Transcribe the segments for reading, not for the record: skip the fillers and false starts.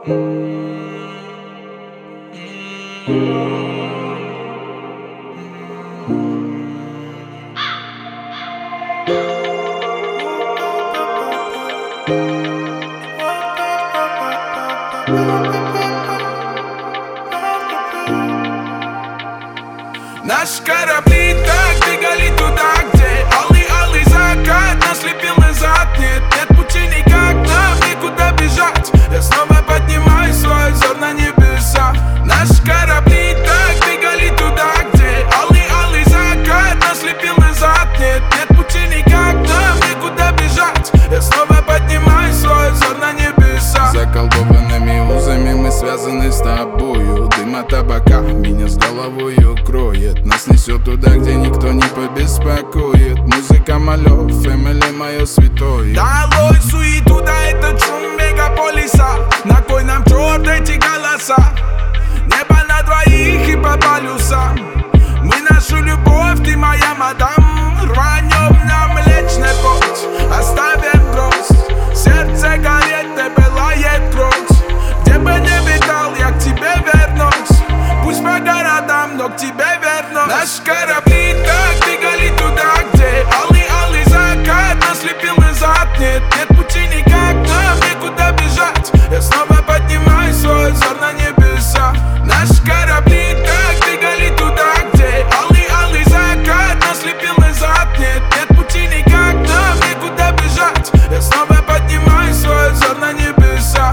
Наши корабли так двигали туда, где алый закат нас лепил назад. Нет пути никак, нам никуда бежать. Я снова поднимаю свой взор на небеса. Наши корабли так двигали туда, где алый закат нас лепил назад. Нет пути никак, нам никуда бежать. Я снова поднимаю свой взор на небеса. Заколдованными узами мы связаны с тобою. Дым от табака меня с головой укроет. Нас несет туда, где никто не побеспокоит. Музыка малё, фэмили мое святое. Долой суету, да это шум мегаполиса. На кой нам черт эти голоса? Небо на двоих и по полюсам. Мы нашу любовь, ты моя мадам. Рванем на Млечный Путь, оставим грусть. Сердце горит, тебе лает кровь. Где бы не витал, я к тебе вернусь. Пусть по городам, но к тебе вернусь. Наши корабли так двигали туда, где алый закат нас лепил назад. Нет пути никак, нам никуда бежать. Я снова поднимаю свой взор на небеса. Наши корабли так двигали туда, где алый закат нас лепил назад. Нет пути никак, нам никуда бежать. Я снова поднимаю свой взор на небеса.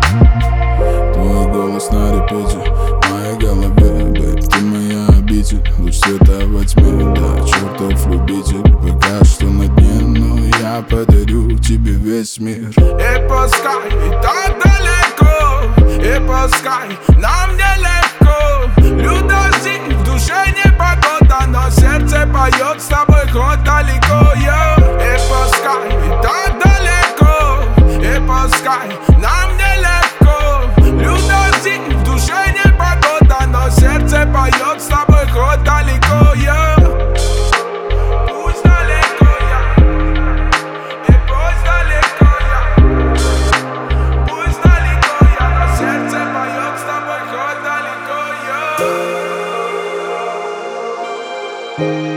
Твой голос на репите в моей голове, бэйб, ты моя обитель. Луч света во тьме, да, чертов любитель. Пока что на дне, но я подарю тебе весь мир. И пускай так далеко, и пускай нам нелегко. Людожди, в душе непогода, но сердце поет с тобой хоть далеко. И пускай так далеко, и пускай нам нелегко. Людожди, в душе непогода, но сердце поет с тобой хоть далеко. Пусть далеко я, и пусть далеко я. Пусть далеко я, но сердце поет с тобой хоть далеко я.